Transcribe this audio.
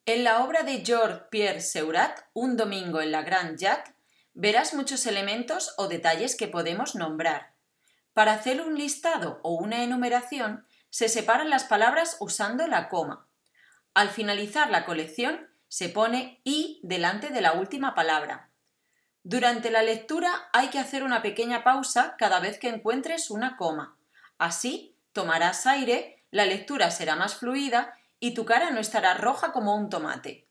En la obra de Georges-Pierre Seurat, Un domingo en la Grande Jatte, verás muchos elementos o detalles que podemos nombrar. Para hacer un listado o una enumeración, se separan las palabras usando la coma. Al finalizar la colección, se pone "y" delante de la última palabra. Durante la lectura hay que hacer una pequeña pausa cada vez que encuentres una coma. Así, tomarás aire, la lectura será más fluida y tu cara no estará roja como un tomate.